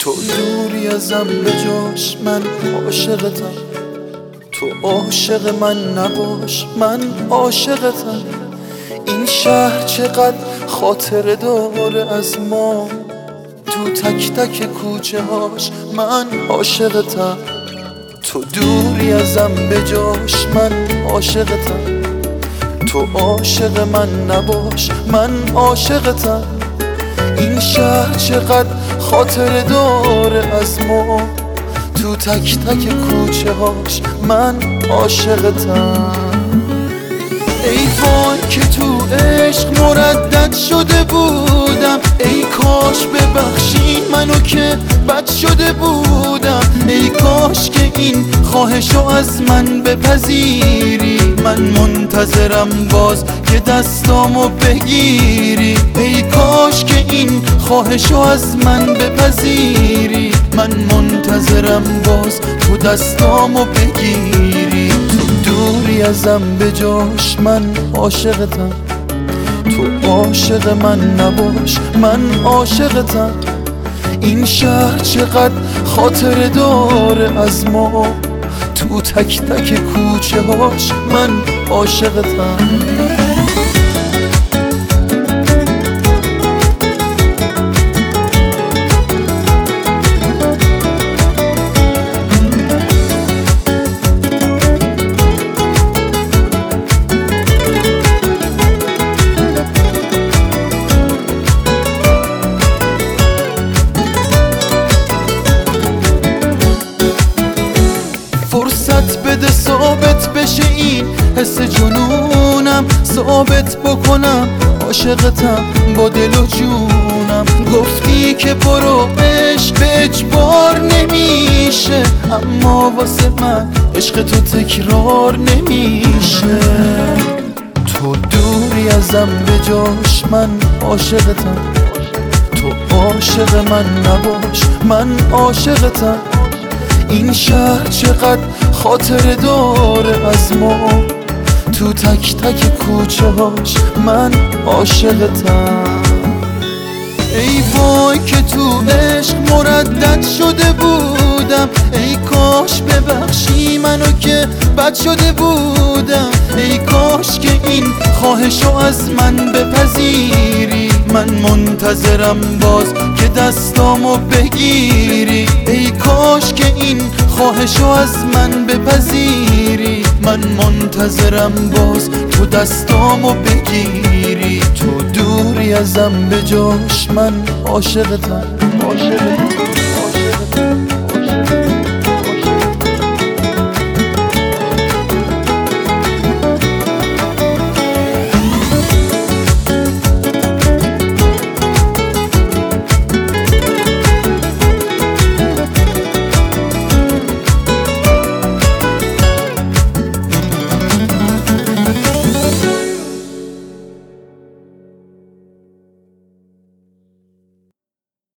تو دوری ازم به جاش، من عاشقتم. تو عاشق من نباش، من عاشقتم. این شهر چقدر خاطره داره از ما، تو تک تک کوچه هاش من عاشقتم. تو دوری ازم به جاش، من عاشقتم. تو عاشق من نباش، من عاشقتم. این شهر چقدر خاطره داره از ما، تو تک تک کوچه هاش من عاشقتم. ای وای که تو عشق مردد شده بودم، ای کاش ببخشی منو که بد شده بودم. ای کاش که این خواهشو از من بپذیری، من منتظرم باز که دستامو بگیری. ای کاش که این خواهشو از من بپذیری، من منتظرم باز تو دستامو بگیری. تو دوری ازم به جاش، من عاشقتم. تو عاشق من نباش، من عاشقتم. این شهر چقدر خاطره داره از ما، تو تک تک کوچه هاش من عاشقتم. فرصت بده ثابت بشه این حس جنونم، ثابت بکنم عاشقتم با دل و جونم. گفتی که برو عشق به اجبار نمیشه، اما واسه من عشق تو تکرار نمیشه. تو دوری ازم به جاش، من عاشقتم. تو عاشق من نباش، من عاشقتم. این شهر چقدر خاطره داره از ما، تو تک تک کوچه هاش من عاشقتم. ای وای که تو عشق مردد شده بودم، ای کاش ببخشی منو که بد شده بودم. ای کاش که این خواهشو از من بپذیری، من منتظرم باز که دستامو بگیری. ای کاش که این خواهشو از من بپذیری، من منتظرم باز تو دستامو بگیری. تو دوری ازم به جاش، من عاشقتم.